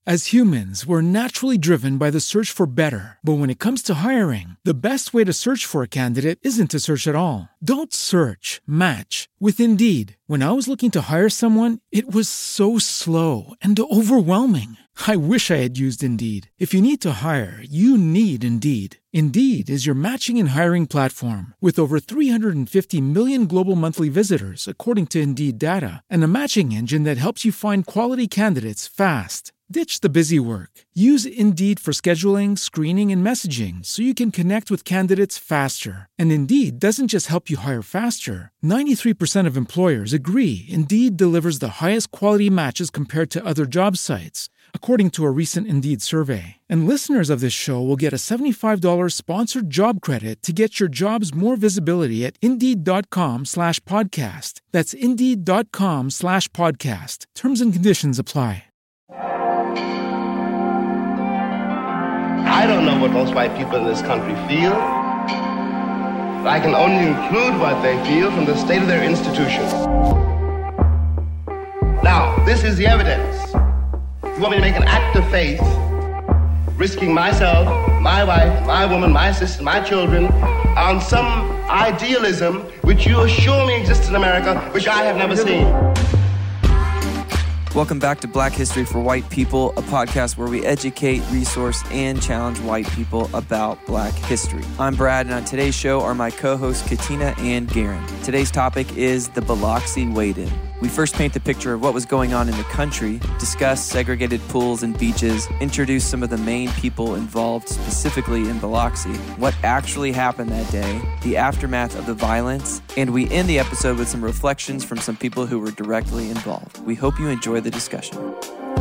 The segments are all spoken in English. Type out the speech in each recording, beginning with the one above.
As humans, we're naturally driven by the search for better. But when it comes to hiring, the best way to search for a candidate isn't to search at all. Don't search, match with Indeed. When I was looking to hire someone, it was so slow and overwhelming. I wish I had used Indeed. If you need to hire, you need Indeed. Indeed is your matching and hiring platform with over 350 million global monthly visitors, according to Indeed data, and a matching engine that helps you find quality candidates fast. Ditch the busy work. Use Indeed for scheduling, screening, and messaging so you can connect with candidates faster. And Indeed doesn't just help you hire faster. 93% of employers agree Indeed delivers the highest quality matches compared to other job sites, according to a recent Indeed survey. And listeners of this show will get a $75 sponsored job credit to get your jobs more visibility at Indeed.com/podcast. That's Indeed.com/podcast. Terms and conditions apply. I don't know what most white people in this country feel, but I can only include what they feel from the state of their institutions. Now, this is the evidence. You want me to make an act of faith, risking myself, my wife, my woman, my sister, my children, on some idealism which you assure me exists in America, which I have never seen. Welcome back to Black History for White People, a podcast where we educate, resource, and challenge white people about Black history. I'm Brad, and on today's show are my co-hosts Katina and Garen. Today's topic is the Biloxi Wade-In. We first paint the picture of what was going on in the country, discuss segregated pools and beaches, introduce some of the main people involved specifically in Biloxi, what actually happened that day, the aftermath of the violence, and we end the episode with some reflections from some people who were directly involved. We hope you enjoy the discussion.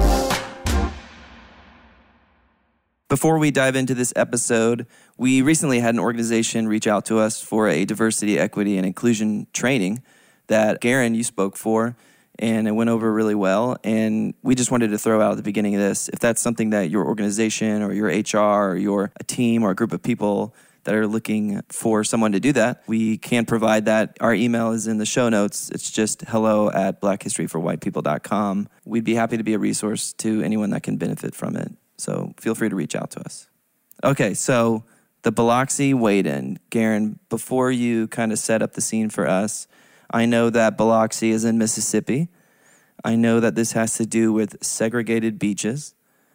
Before we dive into this episode, we recently had an organization reach out to us for a diversity, equity, and inclusion training that Garen, you spoke for, and it went over really well. And we just wanted to throw out at the beginning of this, if that's something that your organization or your HR or your a team or a group of people that are looking for someone to do that, we can provide that. Our email is in the show notes. It's just hello@blackhistoryforwhitepeople.com. We'd be happy to be a resource to anyone that can benefit from it. So feel free to reach out to us. Okay, so the Biloxi Wade-In. Garen, before you kind of set up the scene for us, I know that Biloxi is in Mississippi. I know that this has to do with segregated beaches,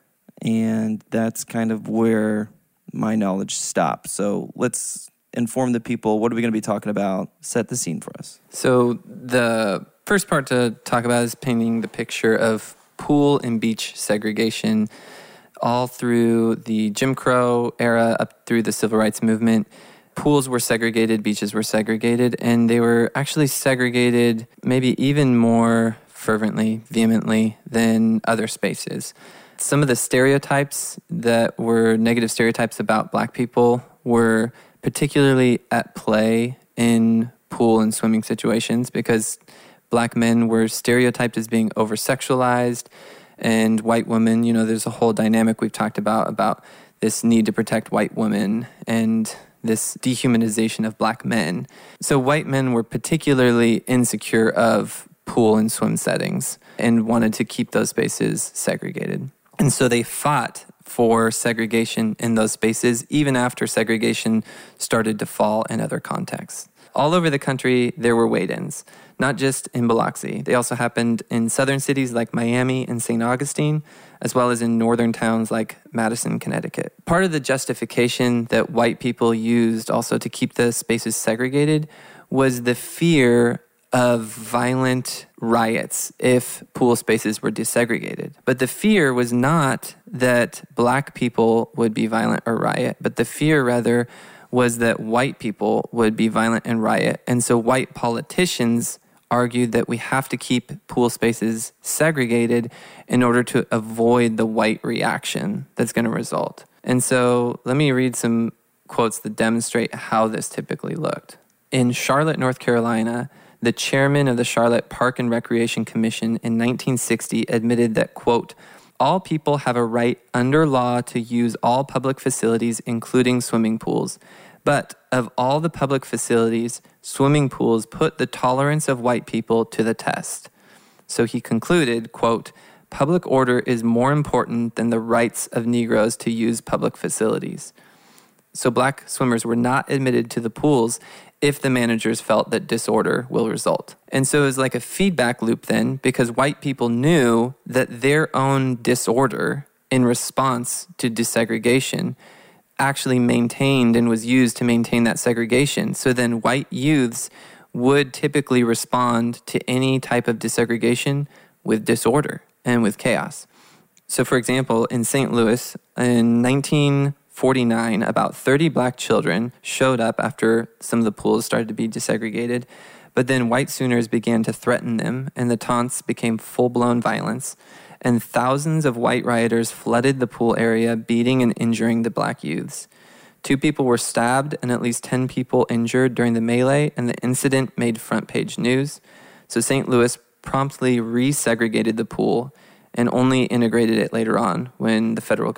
and that's kind of where my knowledge stops. So let's inform the people. What are we going to be talking about? Set the scene for us. So the first part to talk about is painting the picture of pool and beach segregation all through the Jim Crow era up through the Civil Rights Movement. Pools were segregated, beaches were segregated, and they were actually segregated maybe even more fervently, vehemently than other spaces. Some of the stereotypes that were negative stereotypes about Black people were particularly at play in pool and swimming situations because Black men were stereotyped as being over-sexualized, and white women, you know, there's a whole dynamic we've talked about this need to protect white women and this dehumanization of Black men. So white men were particularly insecure of pool and swim settings and wanted to keep those spaces segregated. And so they fought for segregation in those spaces even after segregation started to fall in other contexts. All over the country, there were wade-ins, not just in Biloxi. They also happened in southern cities like Miami and St. Augustine, as well as in northern towns like Madison, Connecticut. Part of the justification that white people used also to keep the spaces segregated was the fear of violent riots if pool spaces were desegregated. But the fear was not that Black people would be violent or riot, but the fear rather was that white people would be violent and riot. And so white politicians argued that we have to keep pool spaces segregated in order to avoid the white reaction that's going to result. And so let me read some quotes that demonstrate how this typically looked. In Charlotte, North Carolina, the chairman of the Charlotte Park and Recreation Commission in 1960 admitted that, quote, all people have a right under law to use all public facilities, including swimming pools. But of all the public facilities, swimming pools put the tolerance of white people to the test. So he concluded, quote, public order is more important than the rights of Negroes to use public facilities. So black swimmers were not admitted to the pools if the managers felt that disorder will result. And so it was like a feedback loop then, because white people knew that their own disorder in response to desegregation actually maintained and was used to maintain that segregation. So then white youths would typically respond to any type of desegregation with disorder and with chaos. So for example, in St. Louis in 1949, about 30 black children showed up after some of the pools started to be desegregated, but then white Sooners began to threaten them, and the taunts became full-blown violence, and thousands of white rioters flooded the pool area, beating and injuring the black youths. 2 people were stabbed and at least 10 people injured during the melee, and the incident made front-page news. So St. Louis promptly resegregated the pool and only integrated it later on when the federal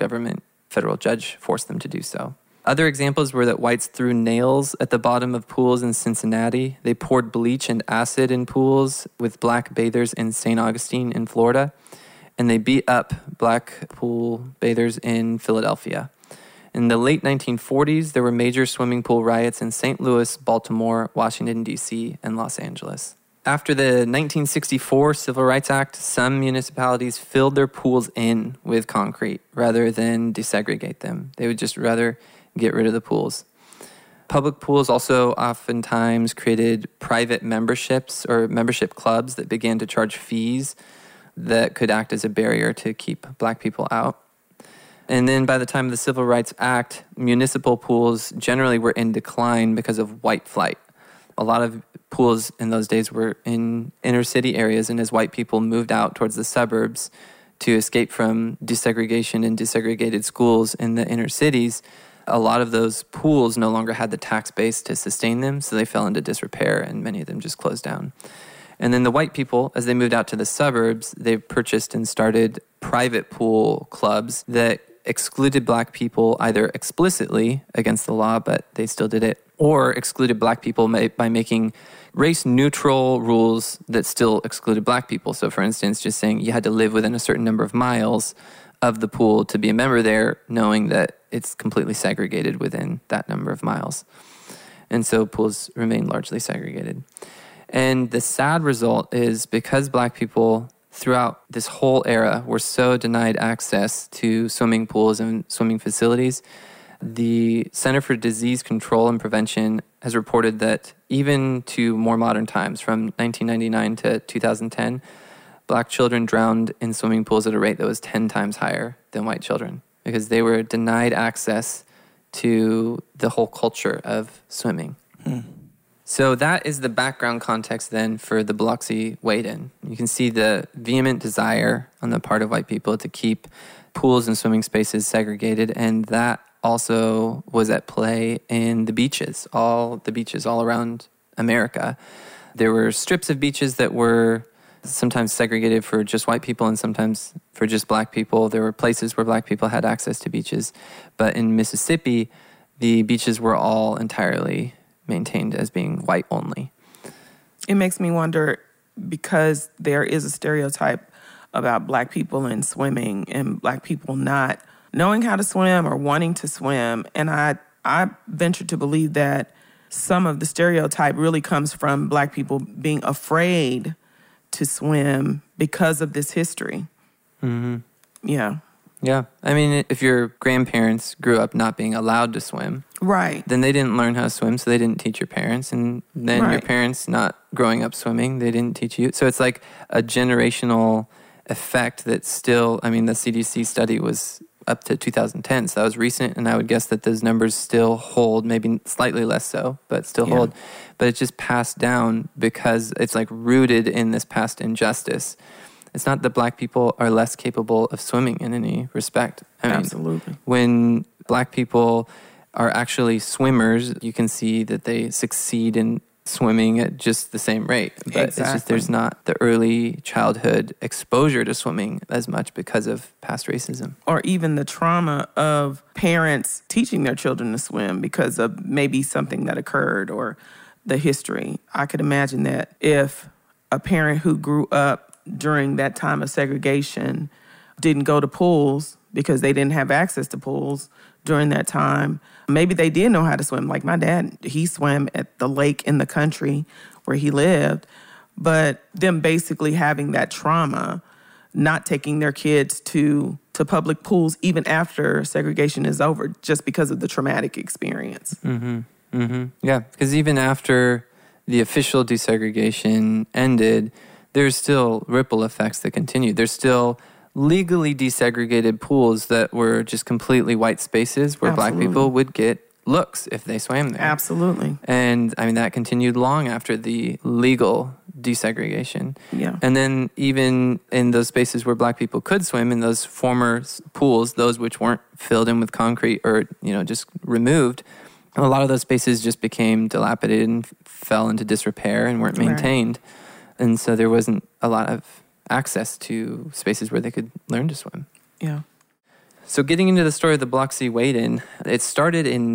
judge forced them to do so. Other examples were that whites threw nails at the bottom of pools in Cincinnati. They poured bleach and acid in pools with black bathers in St. Augustine in Florida. And they beat up black pool bathers in Philadelphia. In the late 1940s, there were major swimming pool riots in St. Louis, Baltimore, Washington, D.C., and Los Angeles. After the 1964 Civil Rights Act, some municipalities filled their pools in with concrete rather than desegregate them. They would just rather get rid of the pools. Public pools also oftentimes created private memberships or membership clubs that began to charge fees that could act as a barrier to keep black people out. And then by the time of the Civil Rights Act, municipal pools generally were in decline because of white flight. A lot of pools in those days were in inner city areas, and as white people moved out towards the suburbs to escape from desegregation and desegregated schools in the inner cities, a lot of those pools no longer had the tax base to sustain them, so they fell into disrepair, and many of them just closed down. And then the white people, as they moved out to the suburbs, they purchased and started private pool clubs that excluded black people either explicitly against the law, but they still did it, or excluded black people by making race-neutral rules that still excluded black people. So for instance, just saying you had to live within a certain number of miles of the pool to be a member there, knowing that it's completely segregated within that number of miles. And so pools remain largely segregated. And the sad result is because black people throughout this whole era were so denied access to swimming pools and swimming facilities, the Center for Disease Control and Prevention has reported that even to more modern times, from 1999 to 2010, black children drowned in swimming pools at a rate that was 10 times higher than white children because they were denied access to the whole culture of swimming. So that is the background context then for the Biloxi Wade-In. You can see the vehement desire on the part of white people to keep pools and swimming spaces segregated, and that also was at play in the beaches, all the beaches all around America. There were strips of beaches that were sometimes segregated for just white people and sometimes for just black people. There were places where black people had access to beaches. But in Mississippi, the beaches were all entirely maintained as being white only. It makes me wonder, because there is a stereotype about black people in swimming and black people not knowing how to swim or wanting to swim. And I venture to believe that some of the stereotype really comes from black people being afraid to swim because of this history. Mm-hmm. Yeah. Yeah. I mean, if your grandparents grew up not being allowed to swim, right, then they didn't learn how to swim, so they didn't teach your parents. And then your parents not growing up swimming, they didn't teach you. So it's like a generational effect that still, I mean, the CDC study was up to 2010, so that was recent, and I would guess that those numbers still hold, maybe slightly less so, but still hold. But it's just passed down because it's like rooted in this past injustice. It's not that black people are less capable of swimming in any respect. I mean, absolutely. When black people are actually swimmers, you can see that they succeed in swimming at just the same rate. But It's just there's not the early childhood exposure to swimming as much because of past racism. Or even the trauma of parents teaching their children to swim because of maybe something that occurred or the history. I could imagine that if a parent who grew up during that time of segregation didn't go to pools because they didn't have access to pools during that time. Maybe they did know how to swim. Like my dad, he swam at the lake in the country where he lived. But them basically having that trauma, not taking their kids to public pools even after segregation is over, just because of the traumatic experience. Mm-hmm. Mm-hmm. Yeah, because even after the official desegregation ended, there's still ripple effects that continue. There's still legally desegregated pools that were just completely white spaces where Absolutely. Black people would get looks if they swam there. Absolutely. And I mean, that continued long after the legal desegregation. Yeah. And then even in those spaces where Black people could swim, in those former pools, those which weren't filled in with concrete or, just removed, a lot of those spaces just became dilapidated and fell into disrepair and weren't maintained. Right. And so there wasn't a lot of access to spaces where they could learn to swim. Yeah. So getting into the story of the Biloxi Wade-In, it started in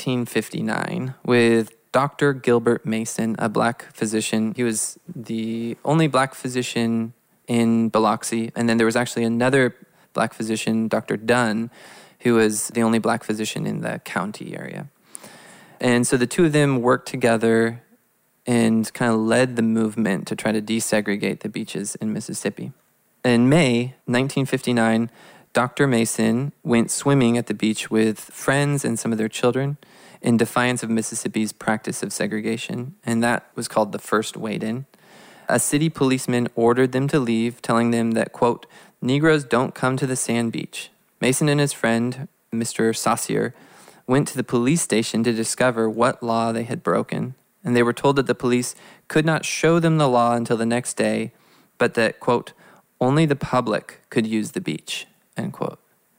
1959 with Dr. Gilbert Mason, a Black physician. He was the only Black physician in Biloxi. And then there was actually another Black physician, Dr. Dunn, who was the only Black physician in the county area. And so the two of them worked together and kind of led the movement to try to desegregate the beaches in Mississippi. In May 1959, Dr. Mason went swimming at the beach with friends and some of their children in defiance of Mississippi's practice of segregation, and that was called the first wade-in. A city policeman ordered them to leave, telling them that, quote, Negroes don't come to the sand beach. Mason and his friend, Mr. Saucier, went to the police station to discover what law they had broken, and they were told that the police could not show them the law until the next day, but that, quote, only the public could use the beach, end quote.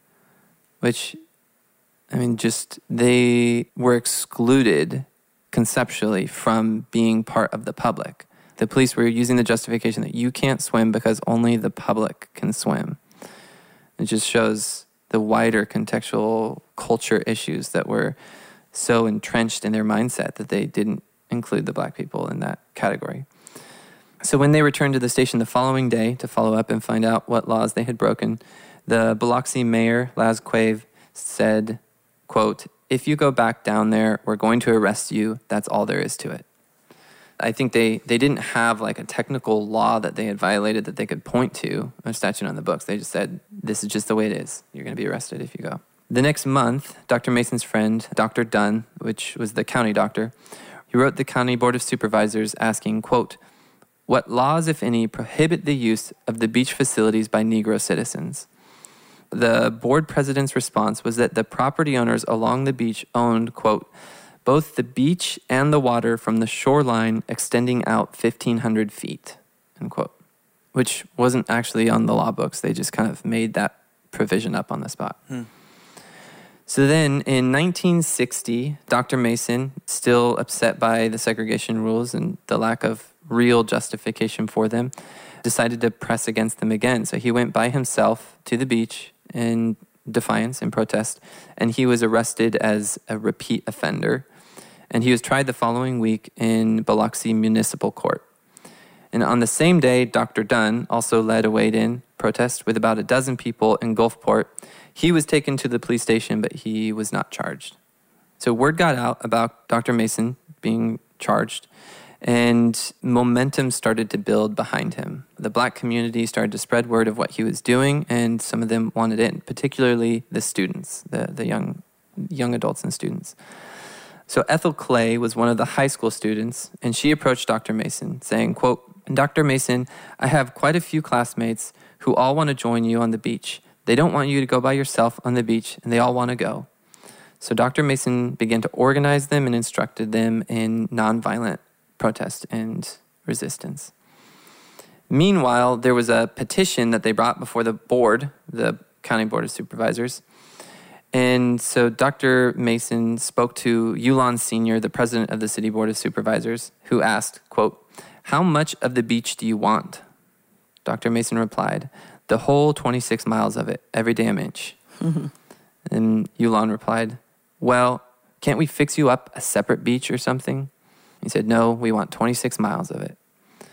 Which, I mean, just they were excluded conceptually from being part of the public. The police were using the justification that you can't swim because only the public can swim. It just shows the wider contextual culture issues that were so entrenched in their mindset that they didn't include the Black people in that category. So when they returned to the station the following day to follow up and find out what laws they had broken, the Biloxi mayor, Laz Quave, said, quote, if you go back down there, we're going to arrest you. That's all there is to it. I think they didn't have like a technical law that they had violated that they could point to, a statute on the books. They just said, this is just the way it is. You're going to be arrested if you go. The next month, Dr. Mason's friend, Dr. Dunn, which was the county doctor, he wrote the County Board of Supervisors asking, quote, what laws, if any, prohibit the use of the beach facilities by Negro citizens? The board president's response was that the property owners along the beach owned, quote, both the beach and the water from the shoreline extending out 1,500 feet, end quote, which wasn't actually on the law books. They just kind of made that provision up on the spot. So then in 1960, Dr. Mason, still upset by the segregation rules and the lack of real justification for them, decided to press against them again. So he went by himself to the beach in defiance and protest, and he was arrested as a repeat offender. And he was tried the following week in Biloxi Municipal Court. And on the same day, Dr. Dunn also led a wade-in protest with about a dozen people in Gulfport. He was taken to the police station, but he was not charged. So word got out about Dr. Mason being charged, and momentum started to build behind him. The Black community started to spread word of what he was doing, and some of them wanted in, particularly the students, the young adults and students. So Ethel Clay was one of the high school students, and she approached Dr. Mason, saying, quote, Dr. Mason, I have quite a few classmates who all want to join you on the beach. They don't want you to go by yourself on the beach, and they all want to go. So Dr. Mason began to organize them and instructed them in nonviolent protest and resistance. Meanwhile, there was a petition that they brought before the board, the County Board of Supervisors. And so Dr. Mason spoke to Yulon Sr., the president of the City Board of Supervisors, who asked, quote, how much of the beach do you want? Dr. Mason replied, the whole 26 miles of it, every damn inch. And Yulon replied, well, can't we fix you up a separate beach or something? He said, no, we want 26 miles of it.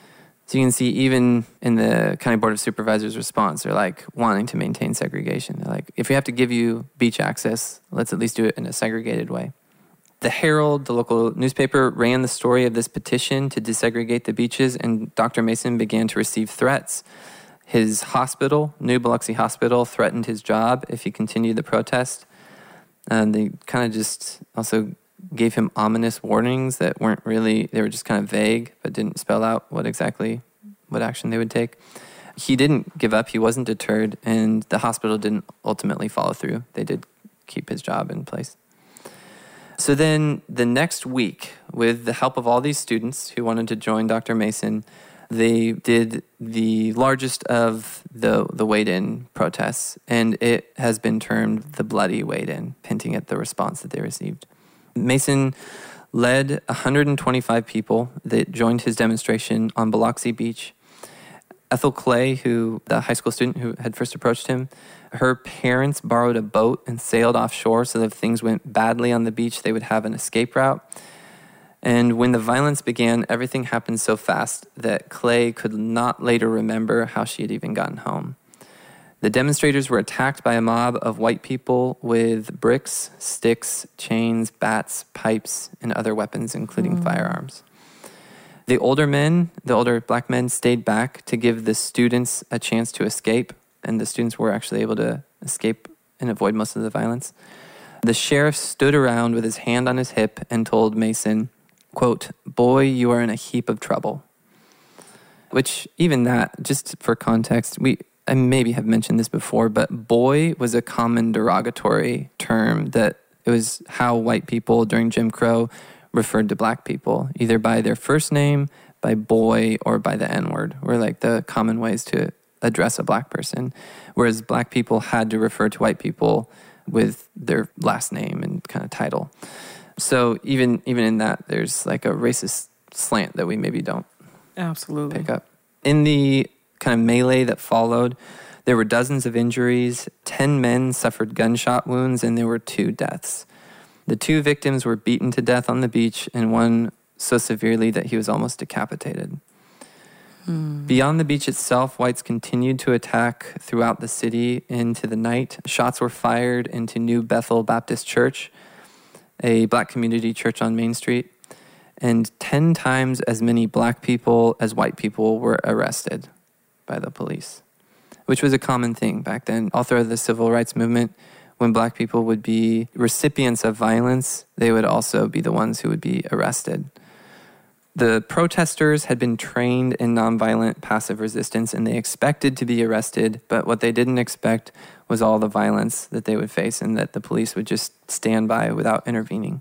So you can see even in the County Board of Supervisors' response, they're like wanting to maintain segregation. They're like, if we have to give you beach access, let's at least do it in a segregated way. The Herald, the local newspaper, ran the story of this petition to desegregate the beaches, and Dr. Mason began to receive threats. His hospital, New Biloxi Hospital, threatened his job if he continued the protest. And they kind of just also gave him ominous warnings that weren't really, they were just kind of vague, but didn't spell out what action they would take. He didn't give up. He wasn't deterred, and the hospital didn't ultimately follow through. They did keep his job in place. So then the next week, with the help of all these students who wanted to join Dr. Mason, they did the largest of the wade-in protests, and it has been termed the Bloody Wade-in, hinting at the response that they received. Mason led 125 people that joined his demonstration on Biloxi Beach. Ethel Clay, the high school student who had first approached him, her parents borrowed a boat and sailed offshore so that if things went badly on the beach, they would have an escape route. And when the violence began, everything happened so fast that Clay could not later remember how she had even gotten home. The demonstrators were attacked by a mob of white people with bricks, sticks, chains, bats, pipes, and other weapons, including firearms. The older black men stayed back to give the students a chance to escape, and the students were actually able to escape and avoid most of the violence. The sheriff stood around with his hand on his hip and told Mason, quote, "Boy, you are in a heap of trouble." Which, even that, just for context, I maybe have mentioned this before, but boy was a common derogatory term that it was how white people during Jim Crow referred to black people, either by their first name, by boy, or by the N-word, were like the common ways to address a black person, whereas black people had to refer to white people with their last name and kind of title. So even in that, there's like a racist slant that we maybe don't pick up. In the kind of melee that followed, there were dozens of injuries. 10 men suffered gunshot wounds, and there were 2 deaths. The 2 victims were beaten to death on the beach, and one so severely that he was almost decapitated. Beyond the beach itself, whites continued to attack throughout the city into the night. Shots were fired into New Bethel Baptist Church, a black community church on Main Street, and 10 times as many black people as white people were arrested by the police, which was a common thing back then. All throughout the civil rights movement, when black people would be recipients of violence, they would also be the ones who would be arrested. The protesters had been trained in nonviolent passive resistance, and they expected to be arrested, but what they didn't expect was all the violence that they would face and that the police would just stand by without intervening.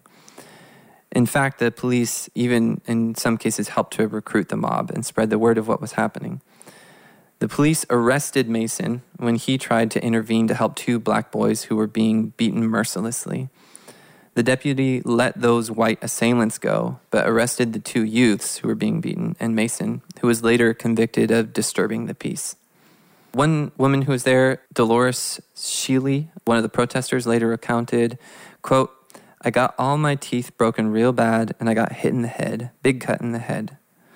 In fact, the police even in some cases helped to recruit the mob and spread the word of what was happening. The police arrested Mason when he tried to intervene to help 2 black boys who were being beaten mercilessly. The deputy let those white assailants go, but arrested the 2 youths who were being beaten and Mason, who was later convicted of disturbing the peace. One woman who was there, Dolores Sheely, one of the protesters, later recounted, quote, "I got all my teeth broken real bad, and I got hit in the head, big cut in the head."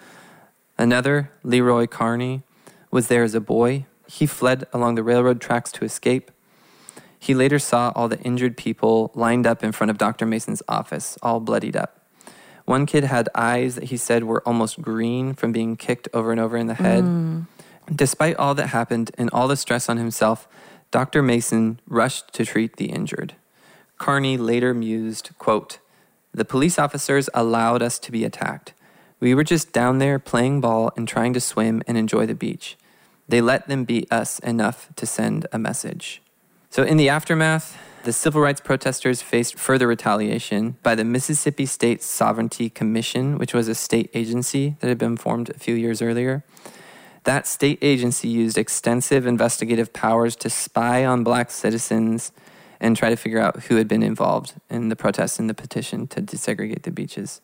Another, Leroy Carney, was there as a boy. He fled along the railroad tracks to escape. He later saw all the injured people lined up in front of Dr. Mason's office, all bloodied up. One kid had eyes that he said were almost green from being kicked over and over in the head. Despite all that happened and all the stress on himself, Dr. Mason rushed to treat the injured. Carney later mused, quote, "The police officers allowed us to be attacked. We were just down there playing ball and trying to swim and enjoy the beach. They let them beat us enough to send a message." So in the aftermath, the civil rights protesters faced further retaliation by the Mississippi State Sovereignty Commission, which was a state agency that had been formed a few years earlier. That state agency used extensive investigative powers to spy on black citizens and try to figure out who had been involved in the protests and the petition to desegregate the beaches.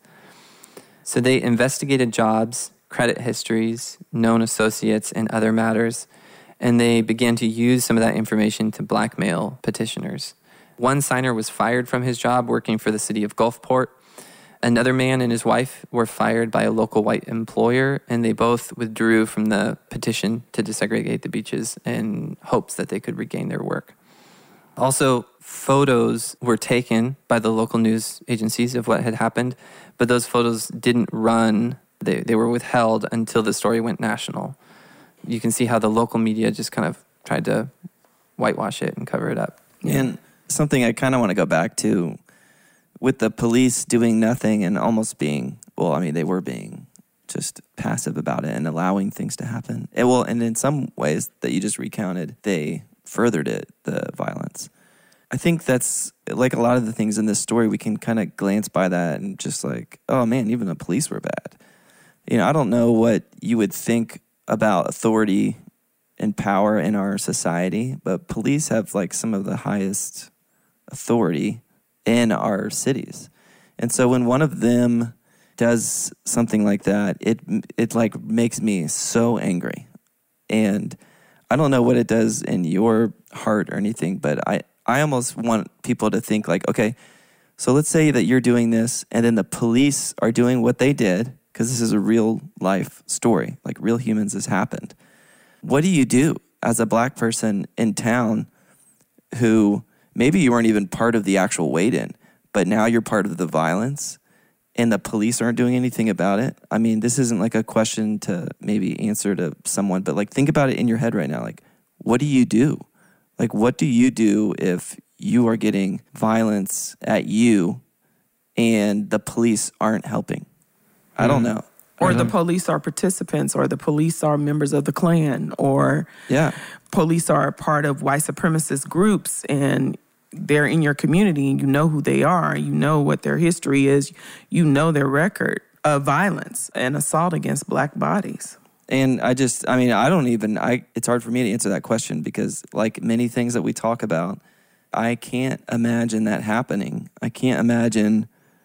So they investigated jobs, credit histories, known associates, and other matters, and they began to use some of that information to blackmail petitioners. One signer was fired from his job working for the city of Gulfport. Another man and his wife were fired by a local white employer, and they both withdrew from the petition to desegregate the beaches in hopes that they could regain their work. Also, photos were taken by the local news agencies of what had happened, but those photos didn't run. They were withheld until the story went national. You can see how the local media just kind of tried to whitewash it and cover it up. And something I kind of want to go back to, with the police doing nothing and almost being, well, I mean, they were being just passive about it and allowing things to happen. And in some ways that you just recounted, they furthered it, the violence. I think that's, like a lot of the things in this story, we can kind of glance by that and just like, oh man, even the police were bad. You know, I don't know what you would think about authority and power in our society, but police have like some of the highest authority in our cities. And so when one of them does something like that, it like makes me so angry. And I don't know what it does in your heart or anything, but I almost want people to think like, okay, so let's say that you're doing this and then the police are doing what they did, because this is a real life story, like real humans, has happened. What do you do as a black person in town who maybe you weren't even part of the actual wait-in, but now you're part of the violence and the police aren't doing anything about it? I mean, this isn't like a question to maybe answer to someone, but like think about it in your head right now. Like, what do you do? Like, what do you do if you are getting violence at you and the police aren't helping? I don't know. Or the police are participants, or the police are members of the Klan, or police are a part of white supremacist groups, and they're in your community, and you know who they are, you know what their history is, you know their record of violence and assault against black bodies. And it's hard for me to answer that question because like many things that we talk about, I can't imagine that happening. I can't imagine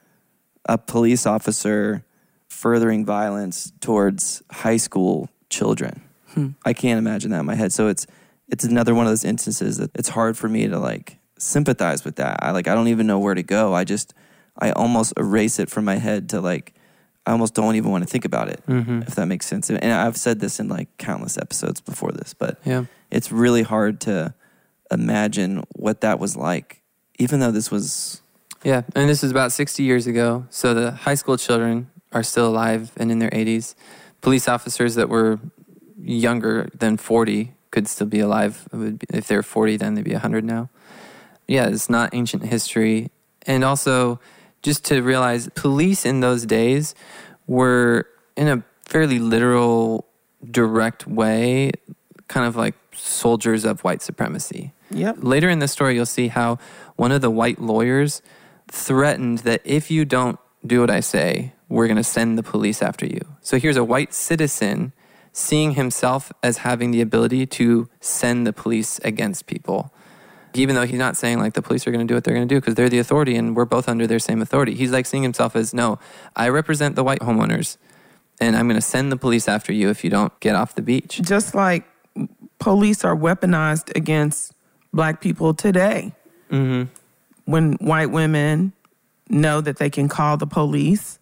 a police officer furthering violence towards high school children. I can't imagine that in my head. So it's another one of those instances that it's hard for me to like sympathize with that. I don't even know where to go. I almost erase it from my head to like, I almost don't even want to think about it, if that makes sense. And I've said this in like countless episodes before this, but it's really hard to imagine what that was like, even though this was... Yeah, and this is about 60 years ago. So the high school children are still alive and in their 80s. Police officers that were younger than 40 could still be alive. If they're 40, then they'd be 100 now. Yeah, it's not ancient history. And also, just to realize, police in those days were, in a fairly literal, direct way, kind of like soldiers of white supremacy. Yep. Later in the story, you'll see how one of the white lawyers threatened that if you don't do what I say, we're going to send the police after you. So here's a white citizen seeing himself as having the ability to send the police against people. Even though he's not saying like the police are going to do what they're going to do because they're the authority and we're both under their same authority. He's like seeing himself as, no, I represent the white homeowners and I'm going to send the police after you if you don't get off the beach. Just like police are weaponized against black people today. Mm-hmm. When white women know that they can call the police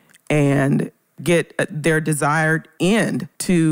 and get their desired end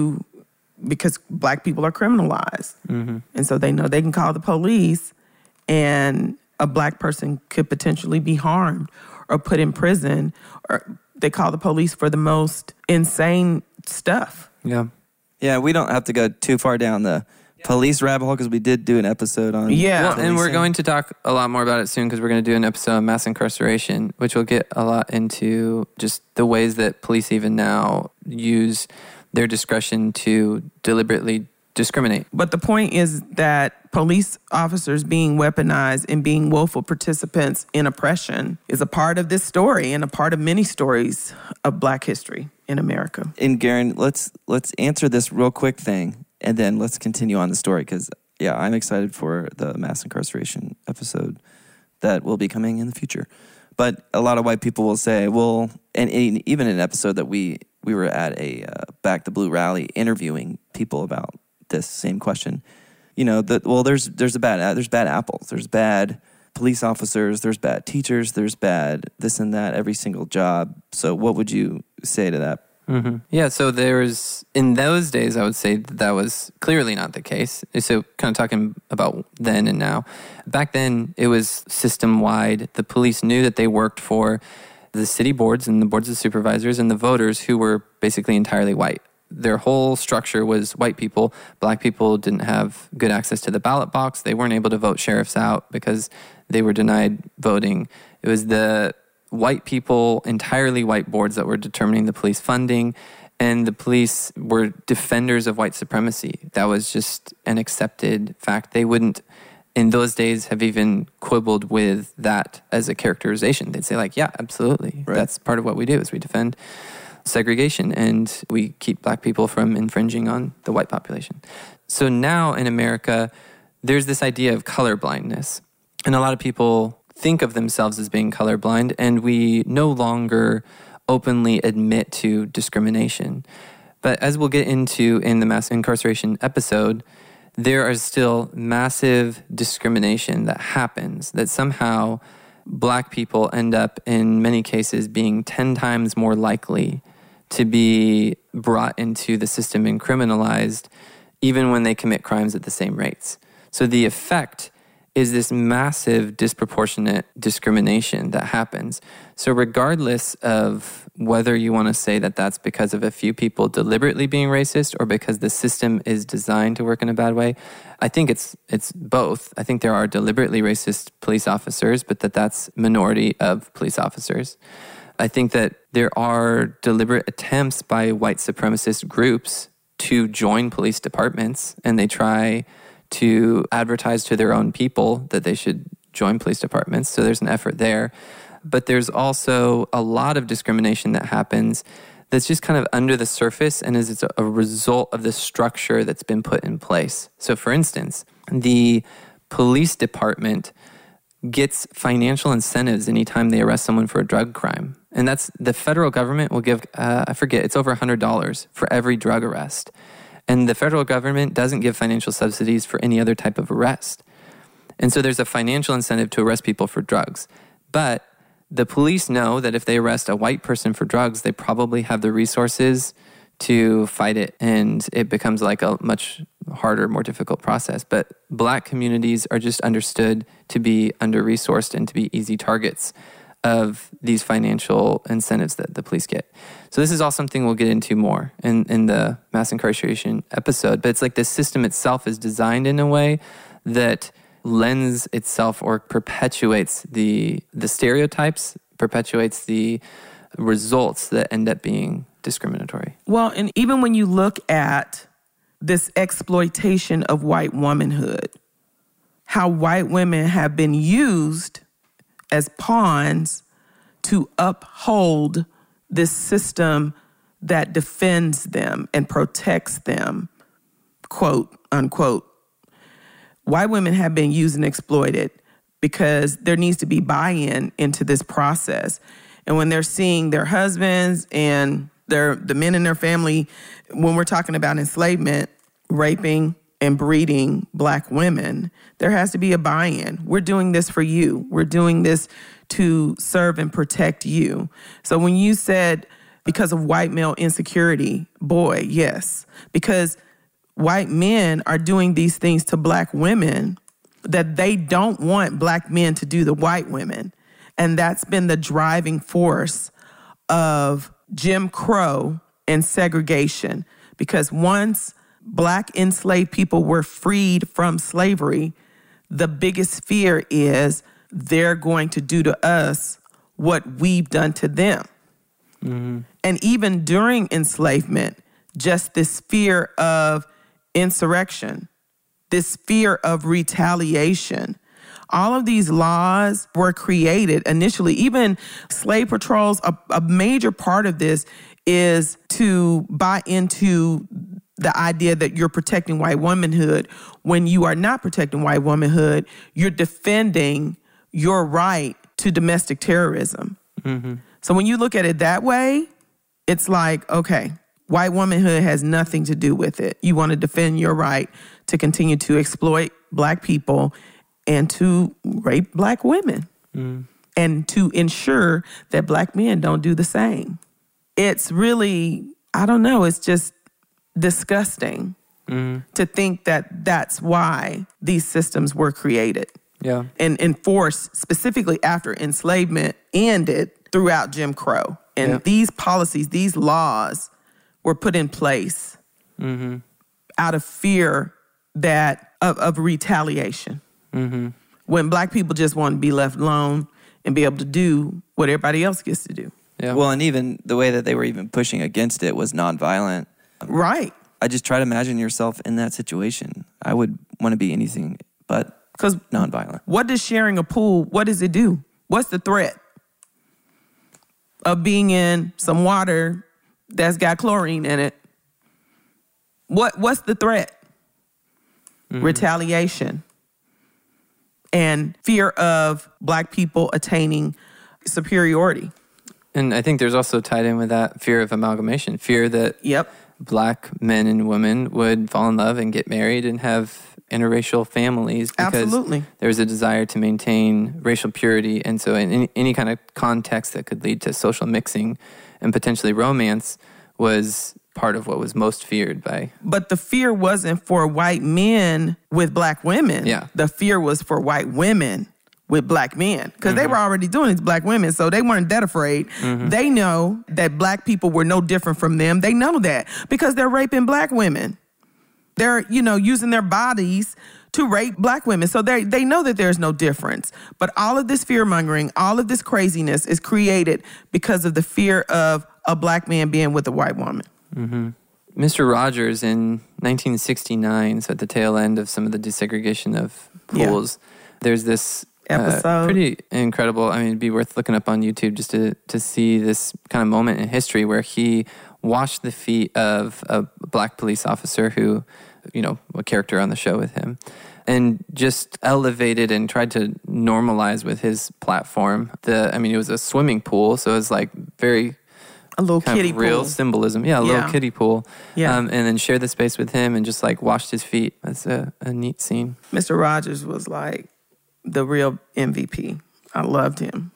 because black people are criminalized. Mm-hmm. And so they know they can call the police and a black person could potentially be harmed or put in prison, or they call the police for the most insane stuff. Yeah. Yeah, we don't have to go too far down the police rabbit hole because we did do an episode on and we're going to talk a lot more about it soon because we're going to do an episode on mass incarceration, which will get a lot into just the ways that police even now use their discretion to deliberately discriminate. But the point is that police officers being weaponized and being willful participants in oppression is a part of this story and a part of many stories of black history in America. And Garen, let's answer this real quick thing. And then let's continue on the story because, I'm excited for the mass incarceration episode that will be coming in the future. But a lot of white people will say, well, and even in an episode that we were at a Back the Blue rally interviewing people about this same question, there's bad apples. There's bad police officers, there's bad teachers, there's bad this and that, every single job. So what would you say to that? Mm-hmm. Yeah, so in those days, I would say that was clearly not the case. So kind of talking about then and now. Back then, it was system-wide. The police knew that they worked for the city boards and the boards of supervisors and the voters who were basically entirely white. Their whole structure was white people. Black people didn't have good access to the ballot box. They weren't able to vote sheriffs out because they were denied voting. It was the white people, entirely white boards that were determining the police funding, and the police were defenders of white supremacy. That was just an accepted fact. They wouldn't, in those days, have even quibbled with that as a characterization. They'd say like, yeah, absolutely. Right. That's part of what we do is we defend segregation and we keep black people from infringing on the white population. So now in America, there's this idea of colorblindness. And a lot of people think of themselves as being colorblind, and we no longer openly admit to discrimination. But as we'll get into in the mass incarceration episode, there is still massive discrimination that happens, that somehow black people end up in many cases being 10 times more likely to be brought into the system and criminalized even when they commit crimes at the same rates. So the effect is this massive disproportionate discrimination that happens. So regardless of whether you want to say that that's because of a few people deliberately being racist or because the system is designed to work in a bad way, I think it's both. I think there are deliberately racist police officers, but that's minority of police officers. I think that there are deliberate attempts by white supremacist groups to join police departments, and they try to advertise to their own people that they should join police departments. So there's an effort there. But there's also a lot of discrimination that happens that's just kind of under the surface and is a result of the structure that's been put in place. So for instance, the police department gets financial incentives anytime they arrest someone for a drug crime. And that's the federal government will give, I forget, it's over $100 for every drug arrest. And the federal government doesn't give financial subsidies for any other type of arrest. And so there's a financial incentive to arrest people for drugs. But the police know that if they arrest a white person for drugs, they probably have the resources to fight it. And it becomes like a much harder, more difficult process. But black communities are just understood to be under-resourced and to be easy targets of these financial incentives that the police get. So this is all something we'll get into more in the mass incarceration episode. But it's like the system itself is designed in a way that lends itself or perpetuates the stereotypes, perpetuates the results that end up being discriminatory. Well, and even when you look at this exploitation of white womanhood, how white women have been used as pawns to uphold this system that defends them and protects them, quote, unquote. White women have been used and exploited because there needs to be buy-in into this process. And when they're seeing their husbands and the men in their family, when we're talking about enslavement, raping, and breeding black women, there has to be a buy-in. We're doing this for you. We're doing this to serve and protect you. So when you said because of white male insecurity, boy, yes. Because white men are doing these things to black women that they don't want black men to do to white women. And that's been the driving force of Jim Crow and segregation. Because once black enslaved people were freed from slavery, the biggest fear is they're going to do to us what we've done to them. Mm-hmm. And even during enslavement, just this fear of insurrection, this fear of retaliation. All of these laws were created initially. Even slave patrols, a major part of this is to buy into the idea that you're protecting white womanhood. When you are not protecting white womanhood, you're defending your right to domestic terrorism. Mm-hmm. So when you look at it that way, it's like, okay, white womanhood has nothing to do with it. You want to defend your right to continue to exploit black people and to rape black women and to ensure that black men don't do the same. It's really, I don't know, it's just disgusting to think that that's why these systems were created. Yeah. And enforced specifically after enslavement ended throughout Jim Crow. And these policies, these laws were put in place out of fear of retaliation. When black people just want to be left alone and be able to do what everybody else gets to do. Yeah. Well, and even the way that they were even pushing against it was nonviolent. Right. I just try to imagine yourself in that situation. I would want to be anything but nonviolent. What does sharing a pool, what does it do? What's the threat of being in some water that's got chlorine in it? What's the threat? Retaliation and fear of black people attaining superiority. And I think there's also tied in with that fear of amalgamation, fear that black men and women would fall in love and get married and have interracial families because there's a desire to maintain racial purity. And so in any kind of context that could lead to social mixing and potentially romance was part of what was most feared by. But the fear wasn't for white men with black women. Yeah. The fear was for white women with black men because they were already doing it to black women, so they weren't that afraid. They know that black people were no different from them. They know that because they're raping black women. They're, using their bodies to rape black women. So they know that there's no difference. But all of this fear-mongering, all of this craziness is created because of the fear of a black man being with a white woman. Mr. Rogers in 1969, so at the tail end of some of the desegregation of pools, there's this episode. Pretty incredible. I mean, it'd be worth looking up on YouTube just to see this kind of moment in history where he washed the feet of a black police officer who, a character on the show with him, and just elevated and tried to normalize with his platform. It was a swimming pool, so it was like very... A little kiddie pool. Real symbolism. Yeah, a little kiddie pool. Yeah. And then shared the space with him and just like washed his feet. That's a neat scene. Mr. Rogers was like the real MVP. I loved him.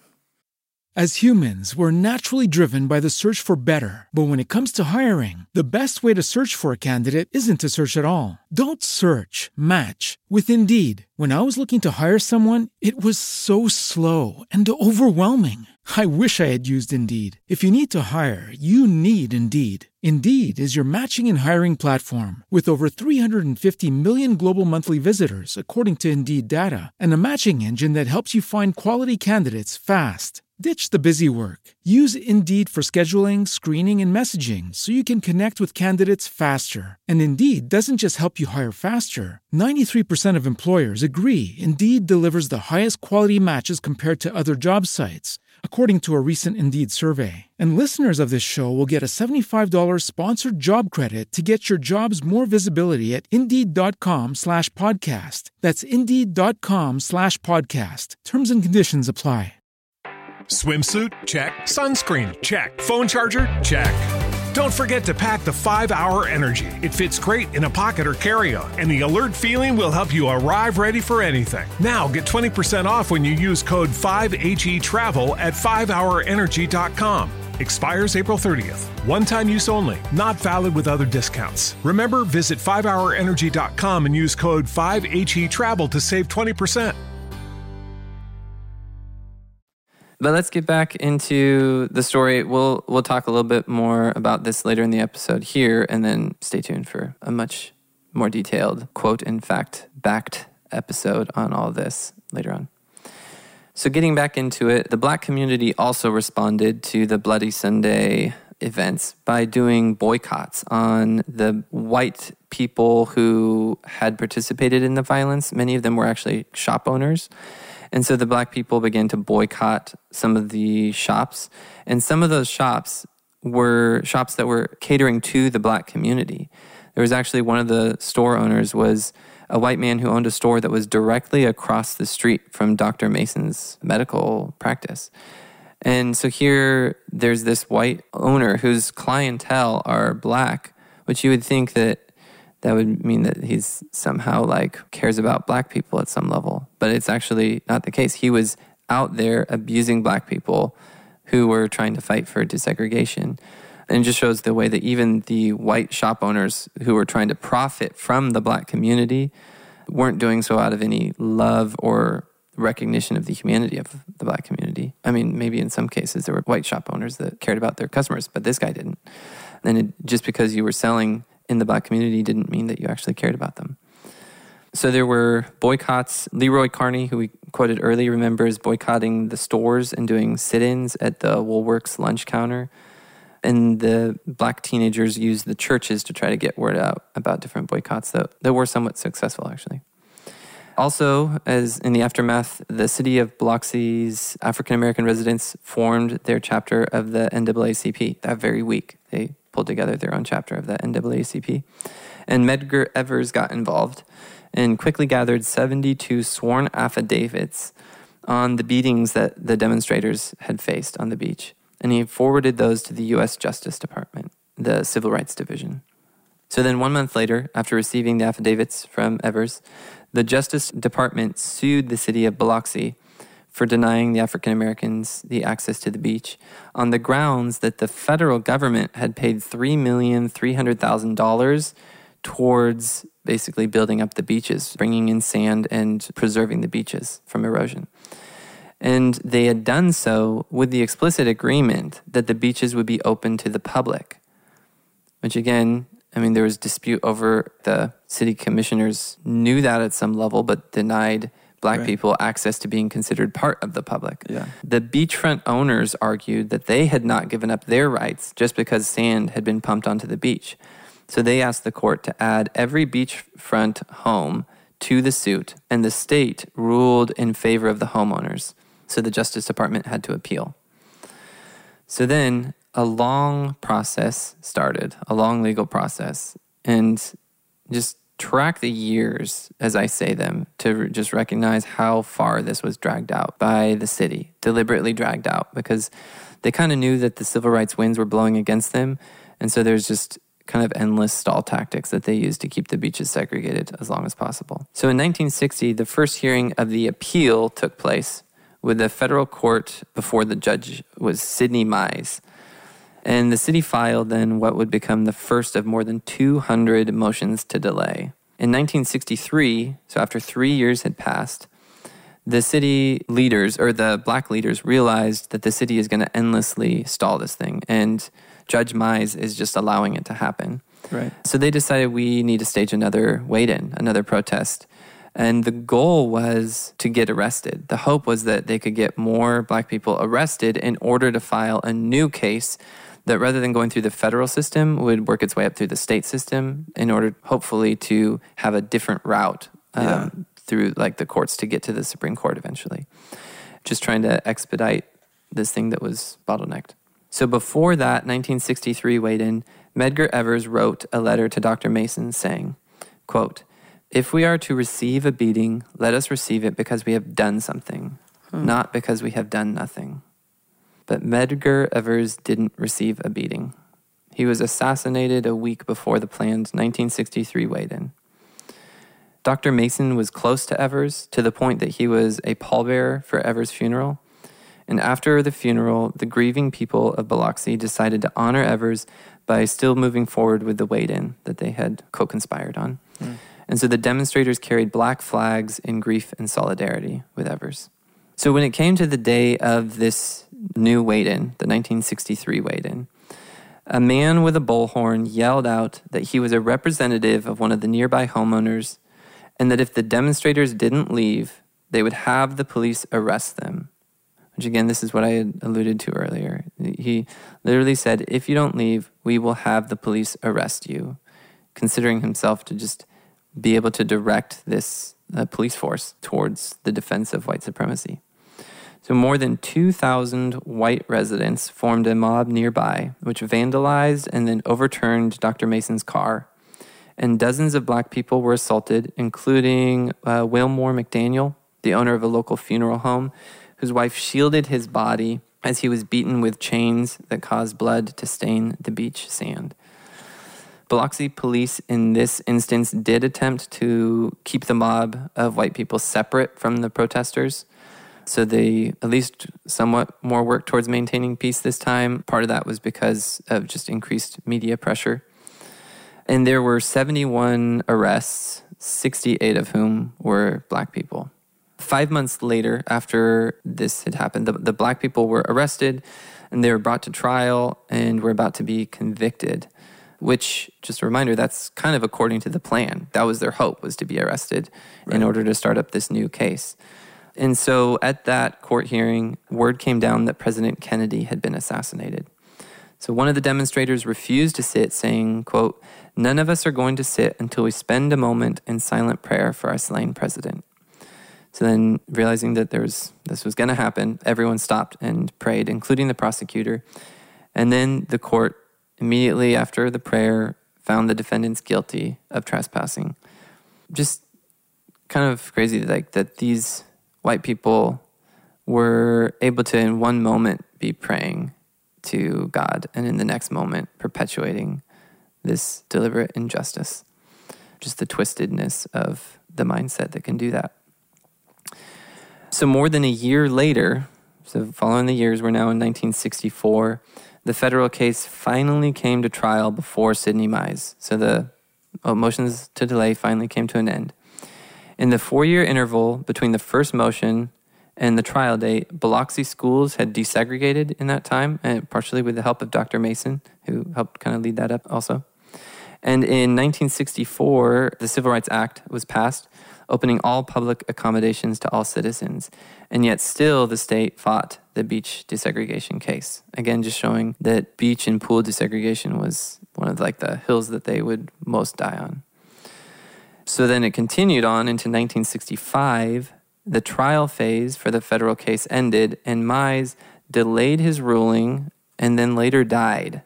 As humans, we're naturally driven by the search for better. But when it comes to hiring, the best way to search for a candidate isn't to search at all. Don't search, match with Indeed. When I was looking to hire someone, it was so slow and overwhelming. I wish I had used Indeed. If you need to hire, you need Indeed. Indeed is your matching and hiring platform with over 350 million global monthly visitors, according to Indeed data, and a matching engine that helps you find quality candidates fast. Ditch the busy work. Use Indeed for scheduling, screening, and messaging so you can connect with candidates faster. And Indeed doesn't just help you hire faster. 93% of employers agree Indeed delivers the highest quality matches compared to other job sites, according to a recent Indeed survey. And listeners of this show will get a $75 sponsored job credit to get your jobs more visibility at Indeed.com/podcast. That's Indeed.com/podcast. Terms and conditions apply. Swimsuit? Check. Sunscreen? Check. Phone charger? Check. Don't forget to pack the 5-Hour Energy. It fits great in a pocket or carry-on, and the alert feeling will help you arrive ready for anything. Now get 20% off when you use code 5HETRAVEL at 5hourenergy.com. Expires April 30th. One-time use only. Not valid with other discounts. Remember, visit 5hourenergy.com and use code 5HETRAVEL to save 20%. But let's get back into the story. We'll talk a little bit more about this later in the episode here, and then stay tuned for a much more detailed quote and fact-backed episode on all this later on. So getting back into it, the black community also responded to the Bloody Sunday events by doing boycotts on the white people who had participated in the violence. Many of them were actually shop owners. And so the black people began to boycott some of the shops. And some of those shops were shops that were catering to the black community. There was actually one of the store owners was a white man who owned a store that was directly across the street from Dr. Mason's medical practice. And so here there's this white owner whose clientele are black, which you would think that that would mean that he's somehow like cares about black people at some level. But it's actually not the case. He was out there abusing black people who were trying to fight for desegregation. And it just shows the way that even the white shop owners who were trying to profit from the black community weren't doing so out of any love or recognition of the humanity of the black community. I mean, maybe in some cases there were white shop owners that cared about their customers, but this guy didn't. And just because you were selling in the black community didn't mean that you actually cared about them. So there were boycotts. Leroy Carney, who we quoted earlier, remembers boycotting the stores and doing sit-ins at the Woolworths lunch counter. And the black teenagers used the churches to try to get word out about different boycotts that were somewhat successful, actually. Also, as in the aftermath, the city of Biloxi's African-American residents formed their chapter of the NAACP that very week. They pulled together their own chapter of the NAACP. And Medgar Evers got involved and quickly gathered 72 sworn affidavits on the beatings that the demonstrators had faced on the beach. And he forwarded those to the U.S. Justice Department, the Civil Rights Division. So then 1 month later, after receiving the affidavits from Evers, the Justice Department sued the city of Biloxi for denying the African Americans the access to the beach on the grounds that the federal government had paid $3,300,000 towards basically building up the beaches, bringing in sand and preserving the beaches from erosion. And they had done so with the explicit agreement that the beaches would be open to the public, which again, I mean, there was dispute over the city commissioners knew that at some level, but denied black people access to being considered part of the public. Yeah. The beachfront owners argued that they had not given up their rights just because sand had been pumped onto the beach. So they asked the court to add every beachfront home to the suit, and the state ruled in favor of the homeowners. So the Justice Department had to appeal. So then a long process started, a long legal process, and just track the years as I say them to just recognize how far this was dragged out by the city, deliberately dragged out, because they kind of knew that the civil rights winds were blowing against them, and so there's just kind of endless stall tactics that they used to keep the beaches segregated as long as possible. So in 1960, the first hearing of the appeal took place with the federal court before the judge was Sidney Mize. And the city filed then what would become the first of more than 200 motions to delay. In 1963, so after 3 years had passed, the city leaders, or the black leaders, realized that the city is going to endlessly stall this thing. And Judge Mize is just allowing it to happen. Right. So they decided we need to stage another wait-in, another protest. And the goal was to get arrested. The hope was that they could get more black people arrested in order to file a new case that, rather than going through the federal system, would work its way up through the state system in order, hopefully, to have a different route through like the courts to get to the Supreme Court eventually. Just trying to expedite this thing that was bottlenecked. So before that 1963 wait-in, Medgar Evers wrote a letter to Dr. Mason saying, quote, "If we are to receive a beating, let us receive it because we have done something, not because we have done nothing." But Medgar Evers didn't receive a beating. He was assassinated a week before the planned 1963 wait-in. Dr. Mason was close to Evers to the point that he was a pallbearer for Evers' funeral. And after the funeral, the grieving people of Biloxi decided to honor Evers by still moving forward with the wait-in that they had co-conspired on. And so the demonstrators carried black flags in grief and solidarity with Evers. So when it came to the day of this new wait-in, the 1963 wait-in, a man with a bullhorn yelled out that he was a representative of one of the nearby homeowners and that if the demonstrators didn't leave, they would have the police arrest them. Which again, this is what I had alluded to earlier. He literally said, if you don't leave, we will have the police arrest you, considering himself to just be able to direct this police force towards the defense of white supremacy. So more than 2,000 white residents formed a mob nearby, which vandalized and then overturned Dr. Mason's car. And dozens of black people were assaulted, including Wilmore McDaniel, the owner of a local funeral home, whose wife shielded his body as he was beaten with chains that caused blood to stain the beach sand. Biloxi police in this instance did attempt to keep the mob of white people separate from the protesters. So they at least somewhat more worked towards maintaining peace this time. Part of that was because of just increased media pressure. And there were 71 arrests, 68 of whom were black people. 5 months later, after this had happened, the black people were arrested and they were brought to trial and were about to be convicted, which, just a reminder, that's kind of according to the plan. That was their hope, was to be arrested in order to start up this new case. And so at that court hearing, word came down that President Kennedy had been assassinated. So one of the demonstrators refused to sit, saying, quote, "None of us are going to sit until we spend a moment in silent prayer for our slain president." So then, realizing that this was going to happen, everyone stopped and prayed, including the prosecutor. And then the court, immediately after the prayer, found the defendants guilty of trespassing. Just kind of crazy, like, that these white people were able to, in one moment, be praying to God, and in the next moment, perpetuating this deliberate injustice. Just the twistedness of the mindset that can do that. So more than a year later, so following the years, we're now in 1964, the federal case finally came to trial before Sidney Mize. So the motions to delay finally came to an end. In the 4-year interval between the first motion and the trial date, Biloxi schools had desegregated in that time, and partially with the help of Dr. Mason, who helped kind of lead that up also. And in 1964, the Civil Rights Act was passed, opening all public accommodations to all citizens. And yet still the state fought the beach desegregation case. Again, just showing that beach and pool desegregation was one of like the hills that they would most die on. So then it continued on into 1965. The trial phase for the federal case ended, and Mize delayed his ruling and then later died.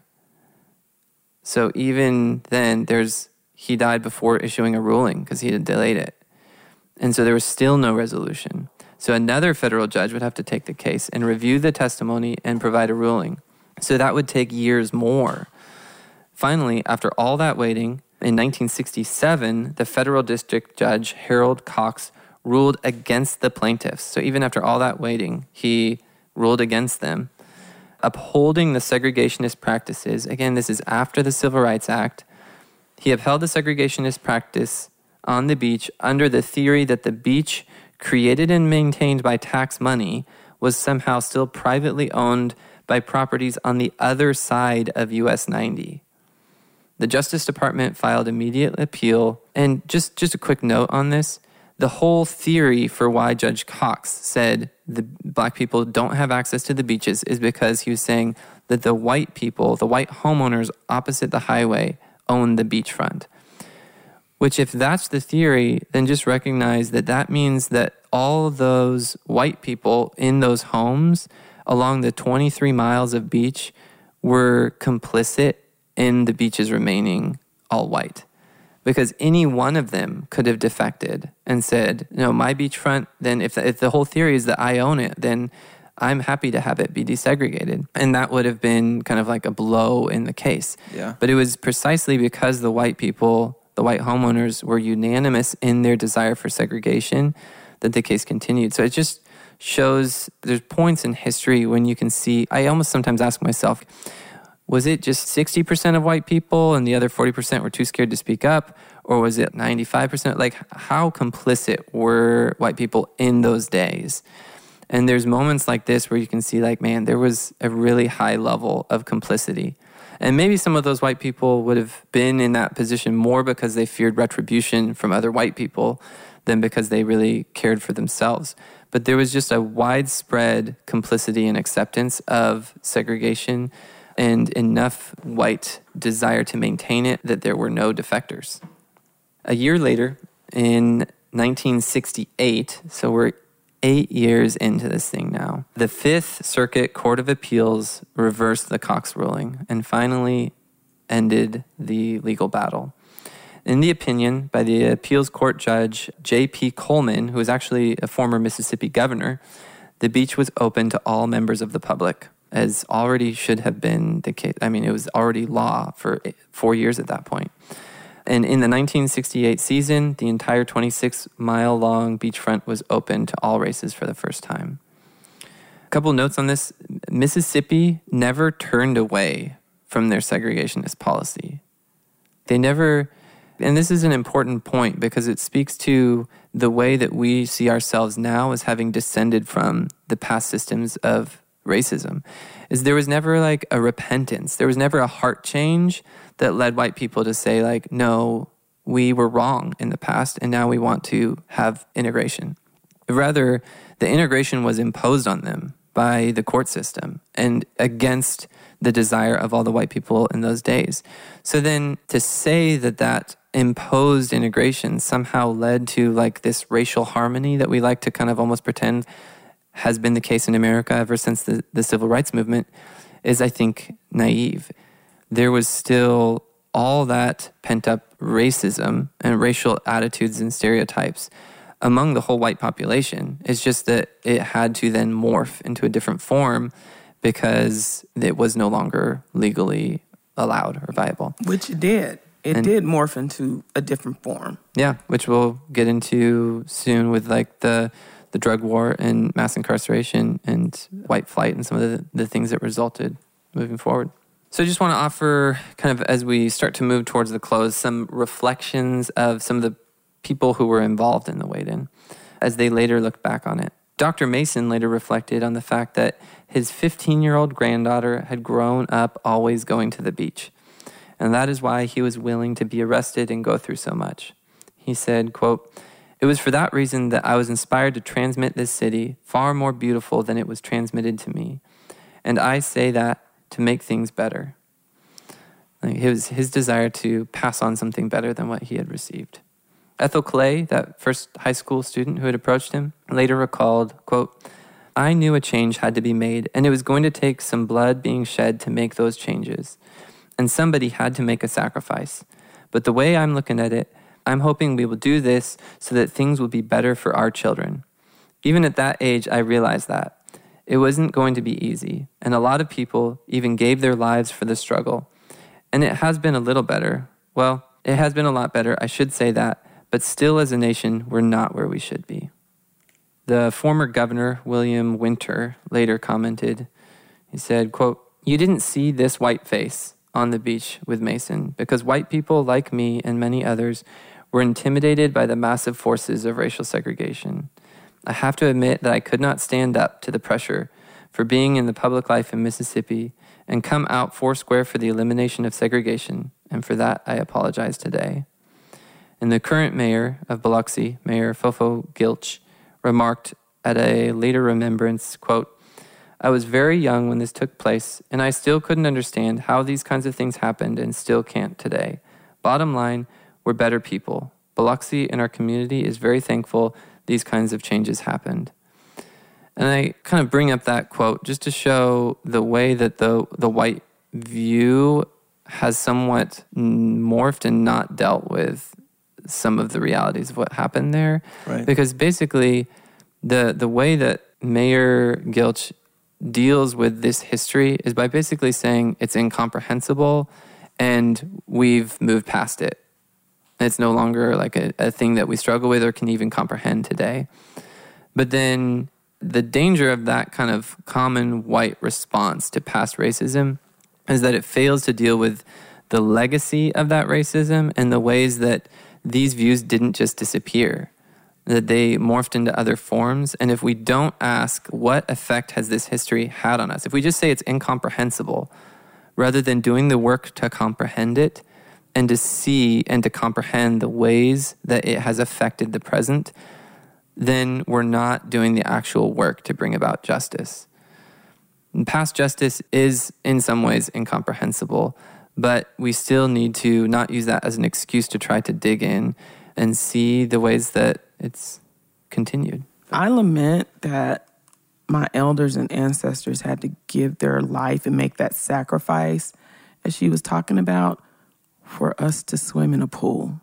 So even then, he died before issuing a ruling because he had delayed it. And so there was still no resolution. So another federal judge would have to take the case and review the testimony and provide a ruling. So that would take years more. Finally, after all that waiting, in 1967, the federal district judge, Harold Cox, ruled against the plaintiffs. So even after all that waiting, he ruled against them, upholding the segregationist practices. Again, this is after the Civil Rights Act. He upheld the segregationist practice on the beach under the theory that the beach, created and maintained by tax money, was somehow still privately owned by properties on the other side of US 90. The Justice Department filed immediate appeal. And just a quick note on this, the whole theory for why Judge Cox said the black people don't have access to the beaches is because he was saying that the white people, the white homeowners opposite the highway, own the beachfront. Which, if that's the theory, then just recognize that that means that all those white people in those homes along the 23 miles of beach were complicit in the beaches remaining all white. Because any one of them could have defected and said, no, my beachfront, then if the whole theory is that I own it, then I'm happy to have it be desegregated. And that would have been kind of like a blow in the case. Yeah. But it was precisely because the white people, the white homeowners, were unanimous in their desire for segregation that the case continued. So it just shows there's points in history when you can see, I almost sometimes ask myself, was it just 60% of white people and the other 40% were too scared to speak up? Or was it 95%? Like, how complicit were white people in those days? And there's moments like this where you can see, like, man, there was a really high level of complicity. And maybe some of those white people would have been in that position more because they feared retribution from other white people than because they really cared for themselves. But there was just a widespread complicity and acceptance of segregation and enough white desire to maintain it that there were no defectors. A year later, in 1968, so we're 8 years into this thing now, the Fifth Circuit Court of Appeals reversed the Cox ruling and finally ended the legal battle. In the opinion by the appeals court judge J.P. Coleman, who was actually a former Mississippi governor, the beach was open to all members of the public. as already should have been the case. I mean, it was already law for 4 years at that point. And in the 1968 season, the entire 26-mile-long beachfront was open to all races for the first time. A couple notes on this. Mississippi never turned away from their segregationist policy. They never, and this is an important point because it speaks to the way that we see ourselves now as having descended from the past systems of racism, is there was never like a repentance. There was never a heart change that led white people to say like, no, we were wrong in the past and now we want to have integration. Rather, the integration was imposed on them by the court system and against the desire of all the white people in those days. So then to say that that imposed integration somehow led to like this racial harmony that we like to kind of almost pretend has been the case in America ever since the civil rights movement is, I think, naive. There was still all that pent-up racism and racial attitudes and stereotypes among the whole white population. It's just that it had to then morph into a different form because it was no longer legally allowed or viable. Which it did. It did morph into a different form. Yeah, which we'll get into soon with like the drug war and mass incarceration and white flight and some of the things that resulted moving forward. So I just want to offer, kind of as we start to move towards the close, some reflections of some of the people who were involved in the Wade-In as they later looked back on it. Dr. Mason later reflected on the fact that his 15-year-old granddaughter had grown up always going to the beach, and that is why he was willing to be arrested and go through so much. He said, quote, "It was for that reason that I was inspired to transmit this city far more beautiful than it was transmitted to me. And I say that to make things better." Like it was his desire to pass on something better than what he had received. Ethel Clay, that first high school student who had approached him, later recalled, quote, "I knew a change had to be made, and it was going to take some blood being shed to make those changes. And somebody had to make a sacrifice. But the way I'm looking at it, I'm hoping we will do this so that things will be better for our children. Even at that age, I realized that. It wasn't going to be easy, and a lot of people even gave their lives for the struggle. And it has been a little better. Well, it has been a lot better, I should say that, but still as a nation, we're not where we should be." The former governor, William Winter, later commented, he said, quote, "You didn't see this white face on the beach with Mason because white people like me and many others were intimidated by the massive forces of racial segregation. I have to admit that I could not stand up to the pressure for being in the public life in Mississippi and come out foursquare for the elimination of segregation, and for that I apologize today." And the current mayor of Biloxi, Mayor Fofo Gilch, remarked at a later remembrance, quote, "I was very young when this took place, and I still couldn't understand how these kinds of things happened and still can't today. Bottom line, we're better people. Biloxi and our community is very thankful these kinds of changes happened." And I kind of bring up that quote just to show the way that the white view has somewhat morphed and not dealt with some of the realities of what happened there. Right. Because basically the way that Mayor Gilch deals with this history is by basically saying it's incomprehensible and we've moved past it. It's no longer like a thing that we struggle with or can even comprehend today. But then the danger of that kind of common white response to past racism is that it fails to deal with the legacy of that racism and the ways that these views didn't just disappear, that they morphed into other forms. And if we don't ask what effect has this history had on us, if we just say it's incomprehensible, rather than doing the work to comprehend it and to see and to comprehend the ways that it has affected the present, then we're not doing the actual work to bring about justice. And past justice is in some ways incomprehensible, but we still need to not use that as an excuse to try to dig in and see the ways that it's continued. I lament that my elders and ancestors had to give their life and make that sacrifice, as she was talking about, for us to swim in a pool.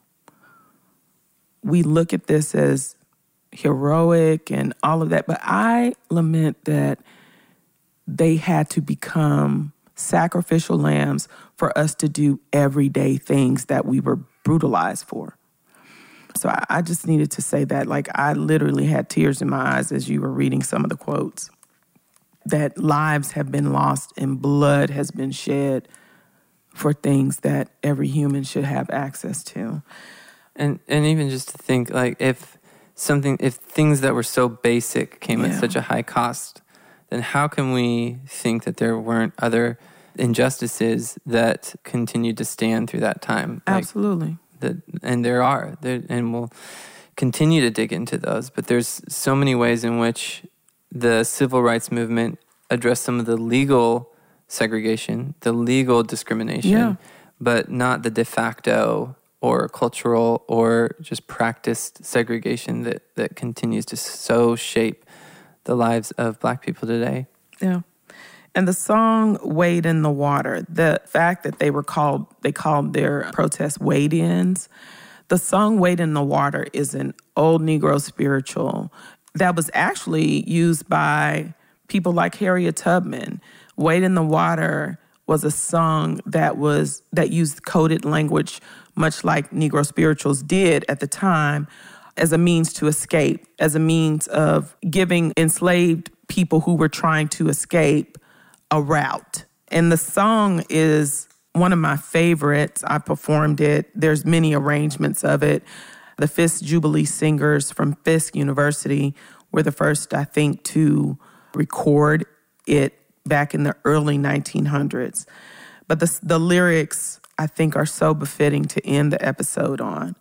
We look at this as heroic and all of that, but I lament that they had to become sacrificial lambs for us to do everyday things that we were brutalized for. So I just needed to say that. Like, I literally had tears in my eyes as you were reading some of the quotes, that lives have been lost and blood has been shed for things that every human should have access to. And even just to think, like, if things that were so basic came at such a high cost, then how can we think that there weren't other injustices that continued to stand through that time? Absolutely. And there are, and we'll continue to dig into those. But there's so many ways in which the civil rights movement addressed some of the legal segregation, the legal discrimination, but not the de facto or cultural or just practiced segregation that continues to so shape the lives of Black people today. Yeah. And the song Wade in the Water, the fact that they called their protests wade-ins, the song Wade in the Water is an old Negro spiritual that was actually used by people like Harriet Tubman. Wade in the Water was a song that used coded language, much like Negro spirituals did at the time, as a means to escape, as a means of giving enslaved people who were trying to escape a route. And the song is one of my favorites. I performed it. There's many arrangements of it. The Fisk Jubilee Singers from Fisk University were the first, I think, to record it back in the early 1900s. But the lyrics, I think, are so befitting to end the episode on,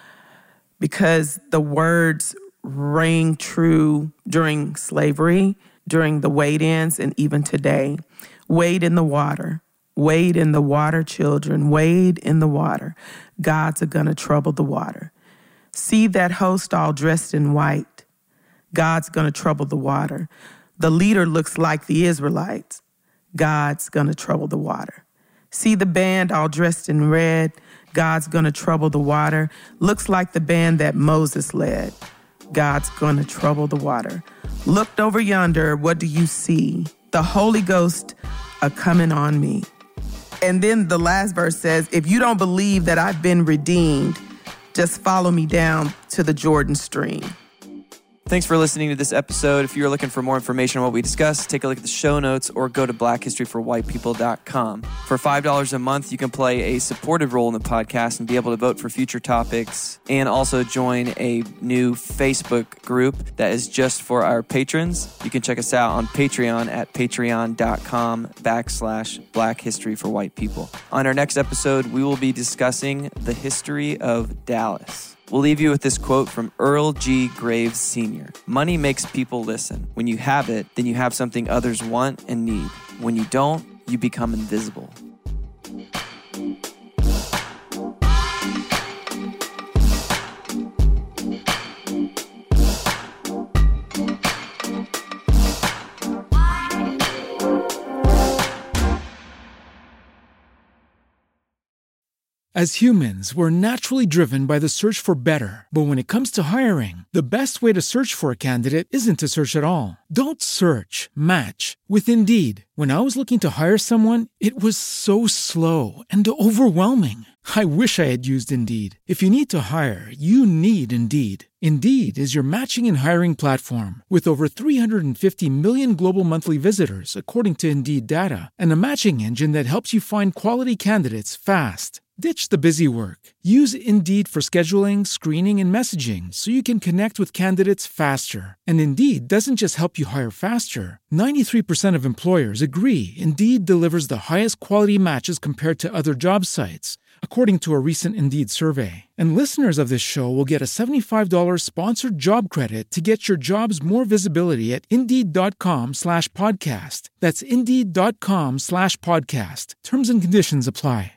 because the words ring true during slavery, during the wade-ins, and even today. Wade in the water. Wade in the water, children. Wade in the water. God's gonna trouble the water. See that host all dressed in white. God's gonna trouble the water. The leader looks like the Israelites. God's gonna trouble the water. See the band all dressed in red. God's gonna trouble the water. Looks like the band that Moses led. God's gonna trouble the water. Looked over yonder, what do you see? The Holy Ghost a-coming on me. And then the last verse says, if you don't believe that I've been redeemed, just follow me down to the Jordan stream. Thanks for listening to this episode. If you're looking for more information on what we discussed, take a look at the show notes or go to blackhistoryforwhitepeople.com. For $5 a month, you can play a supportive role in the podcast and be able to vote for future topics, and also join a new Facebook group that is just for our patrons. You can check us out on Patreon at patreon.com/blackhistoryforwhitepeople. On our next episode, we will be discussing the history of Dallas. We'll leave you with this quote from Earl G. Graves Sr. Money makes people listen. When you have it, then you have something others want and need. When you don't, you become invisible. As humans, we're naturally driven by the search for better. But when it comes to hiring, the best way to search for a candidate isn't to search at all. Don't search, match with Indeed. When I was looking to hire someone, it was so slow and overwhelming. I wish I had used Indeed. If you need to hire, you need Indeed. Indeed is your matching and hiring platform with over 350 million global monthly visitors, according to Indeed data, and a matching engine that helps you find quality candidates fast. Ditch the busy work. Use Indeed for scheduling, screening, and messaging so you can connect with candidates faster. And Indeed doesn't just help you hire faster. 93% of employers agree Indeed delivers the highest quality matches compared to other job sites, according to a recent Indeed survey. And listeners of this show will get a $75 sponsored job credit to get your jobs more visibility at Indeed.com/podcast. That's Indeed.com/podcast. Terms and conditions apply.